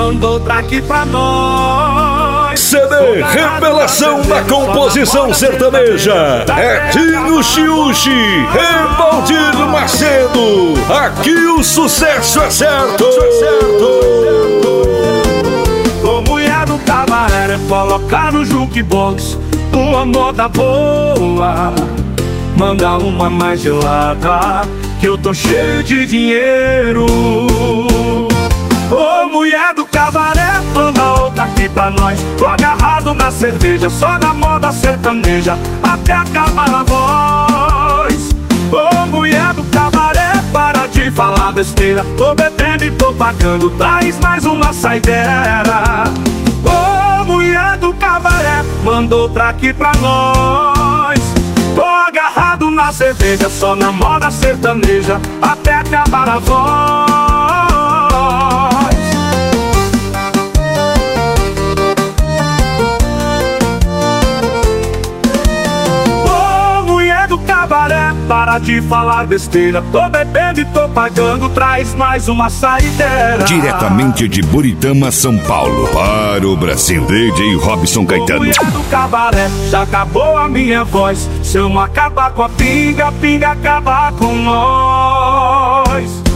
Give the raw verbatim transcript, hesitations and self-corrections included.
mandou traque pra nós. C D Revelação da Composição Sertaneja. Edinho Chiuchi, Rebaldir Macedo. Aqui o sucesso é certo. Ô mulher do cabaré, colocar no jukebox uma moda boa. Manda uma mais gelada, que eu tô cheio de dinheiro. Ô mulher do cabaré, manda outra aqui pra nós. Tô agarrado na cerveja, só na moda sertaneja, até acabar a voz. Ô mulher do cabaré, para de falar besteira. Tô bebendo e tô pagando, traz mais uma saideira. Ô mulher do cabaré, mandou outra aqui pra nós. Tô agarrado na cerveja, só na moda sertaneja, até acabar a voz. Ô mulher do cabaré, para de falar besteira. Tô bebendo e tô pagando, traz mais uma saideira. Diretamente de Buritama, São Paulo, para o Brasil, D J Robson Caetano. Ô mulher do cabaré, já acabou a minha voz. Se eu não acabar com a pinga, a pinga acabar com nós.